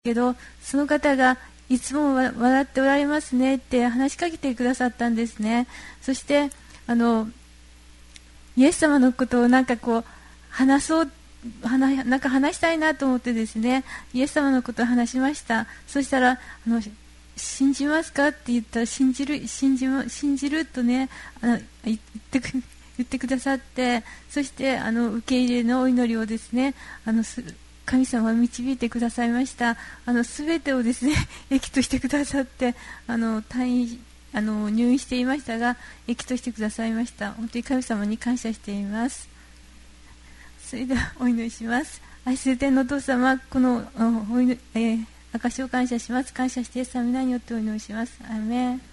けど、その方がいつも笑っておられますねって話しかけてくださったんですね。そしてイエス様のことをなんか話したいなと思ってですね、イエス様のことを話しました。そしたら信じますかって言ったら、信じるとね、言ってくださって、そして受け入れのお祈りをですね、神様は導いてくださいました。すべてをですね益としてくださって、入院していましたが益としてくださいました。本当に神様に感謝しています。それではお祈りします。愛する天のお父様、この証を感謝します。感謝してイエス様の皆によってお祈りします。アーメン。